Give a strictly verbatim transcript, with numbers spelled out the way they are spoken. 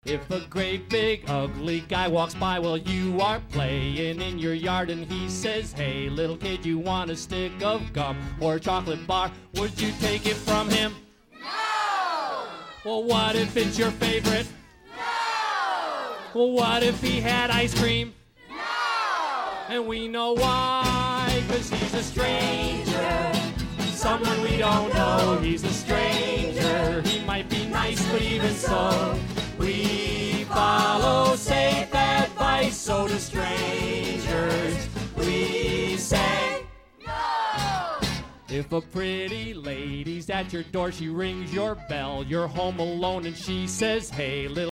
If a great big ugly guy walks by while you are playing in your yard and he says, hey little kid, you want a stick of gum or a chocolate bar, would you take it from him? No! Well, what if it's your favorite? No! Well, what if he had ice cream? No! And we know why, 'cause he's a stranger, someone we don't know. He's a stranger, he might be nice, but even so, we follow safe advice. So to strangers we say No! if a pretty lady's at your door, she rings your bell, you're home alone and she says, hey little